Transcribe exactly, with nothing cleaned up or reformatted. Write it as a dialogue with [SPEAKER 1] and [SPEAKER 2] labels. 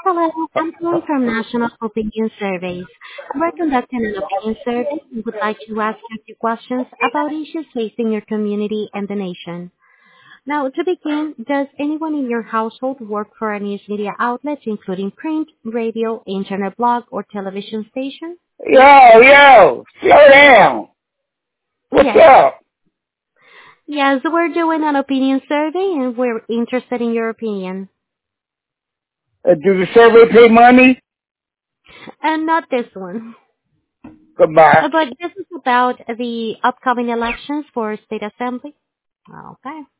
[SPEAKER 1] Hello, I'm calling from National Opinion Surveys. We're conducting an opinion survey and would like to ask you a few questions about issues facing your community and the nation. Now, to begin, does anyone in your household work for a news media outlet, including print, radio, internet blog, or television station?
[SPEAKER 2] Yo, yo, slow down. What's
[SPEAKER 1] Yes.
[SPEAKER 2] up?
[SPEAKER 1] Yes, we're doing an opinion survey and we're interested in your opinion.
[SPEAKER 2] Uh, do the survey pay money?
[SPEAKER 1] And not this one. Uh,
[SPEAKER 2] Goodbye.
[SPEAKER 1] But this is about the upcoming elections for state assembly. Okay.